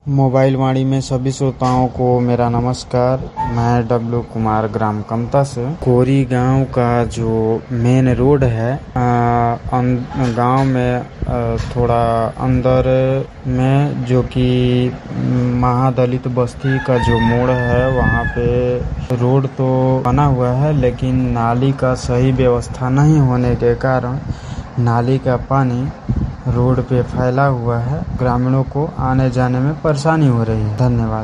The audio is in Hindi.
मोबाइल वाणी में सभी श्रोताओं को मेरा नमस्कार। मैं डब्लू कुमार ग्राम कमता से। कोरी गांव का जो मेन रोड है गांव में थोड़ा अंदर में जो कि महादलित बस्ती का जो मोड़ है वहाँ पे रोड तो बना हुआ है, लेकिन नाली का सही व्यवस्था नहीं होने के कारण नाली का पानी रोड पे फैला हुआ है। ग्रामीणों को आने जाने में परेशानी हो रही है। धन्यवाद।